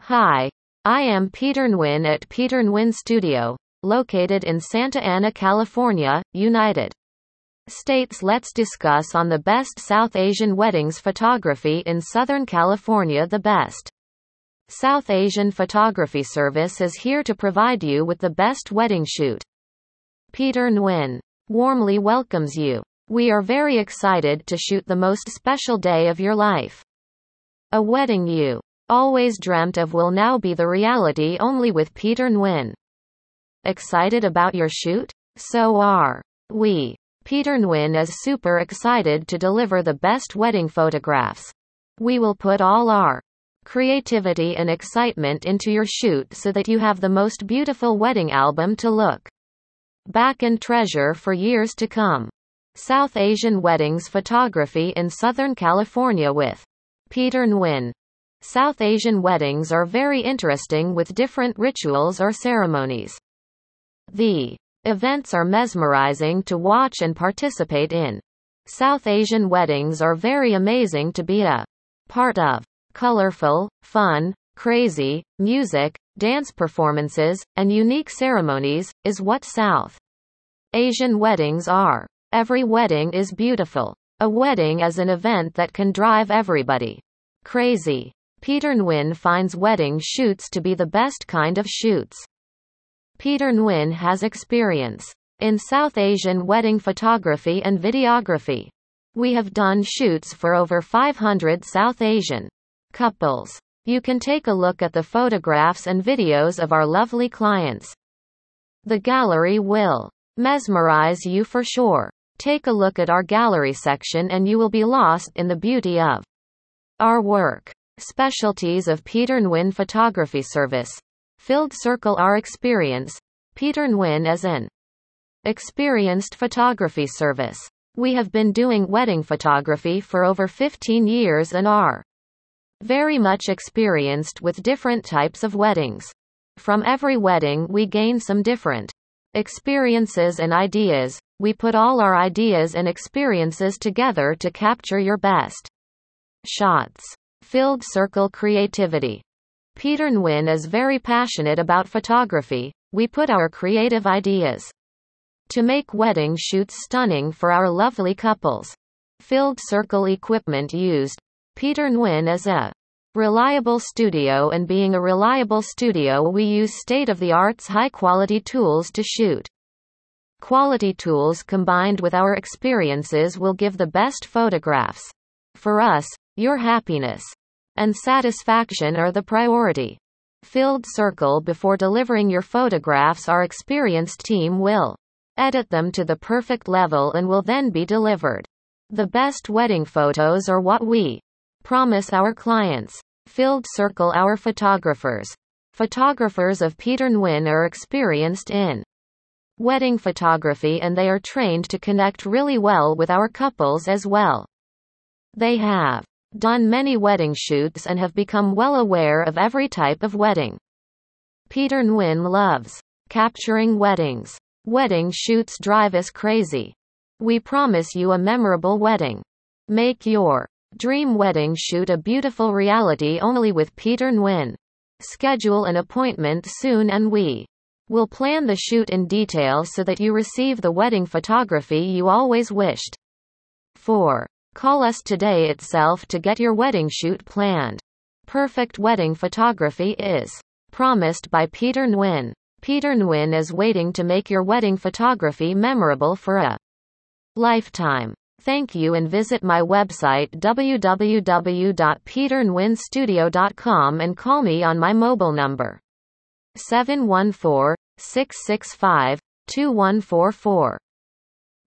Hi, I am Peter Nguyen at Peter Nguyen Studio, located in Santa Ana, California, United States. Let's discuss on the best South Asian weddings photography in Southern California. The best South Asian photography service is here to provide you with the best wedding shoot. Peter Nguyen warmly welcomes you. We are very excited to shoot the most special day of your life. A wedding you always dreamt of will now be the reality, only with Peter Nguyen. Excited about your shoot? So are we. Peter Nguyen is super excited to deliver the best wedding photographs. We will put all our creativity and excitement into your shoot so that you have the most beautiful wedding album to look back and treasure for years to come. South Asian weddings photography in Southern California with Peter Nguyen. South Asian weddings are very interesting with different rituals or ceremonies. The events are mesmerizing to watch and participate in. South Asian weddings are very amazing to be a part of. Colorful, fun, crazy, music, dance performances, and unique ceremonies is what South Asian weddings are. Every wedding is beautiful. A wedding is an event that can drive everybody crazy. Peter Nguyen finds wedding shoots to be the best kind of shoots. Peter Nguyen has experience in South Asian wedding photography and videography. We have done shoots for over 500 South Asian couples. You can take a look at the photographs and videos of our lovely clients. The gallery will mesmerize you for sure. Take a look at our gallery section and you will be lost in the beauty of our work. Specialties of Peter Nguyen Photography Service. Filled Circle. Our experience. Peter Nguyen is an experienced photography service. We have been doing wedding photography for over 15 years and are very much experienced with different types of weddings. From every wedding we gain some different experiences and ideas. We put all our ideas and experiences together to capture your best shots. Filled Circle Creativity. Peter Nguyen is very passionate about photography. We put our creative ideas to make wedding shoots stunning for our lovely couples. Filled Circle Equipment used. Peter Nguyen is a reliable studio, and being a reliable studio, we use state-of-the-art high-quality tools to shoot. Quality tools combined with our experiences will give the best photographs. For us, your happiness and satisfaction are the priority. Filled Circle. Before delivering your photographs, our experienced team will edit them to the perfect level and will then be delivered. The best wedding photos are what we promise our clients. Filled Circle. Our photographers of Peter Nguyen are experienced in wedding photography, and they are trained to connect really well with our couples as well. They have done many wedding shoots and have become well aware of every type of wedding. Peter Nguyen loves capturing weddings. Wedding shoots drive us crazy. We promise you a memorable wedding. Make your dream wedding shoot a beautiful reality only with Peter Nguyen. Schedule an appointment soon and we will plan the shoot in detail so that you receive the wedding photography you always wished for. Call us today itself to get your wedding shoot planned. Perfect wedding photography is promised by Peter Nguyen. Peter Nguyen is waiting to make your wedding photography memorable for a lifetime. Thank you, and visit my website www.peternguyenstudio.com and call me on my mobile number 714-665-2144.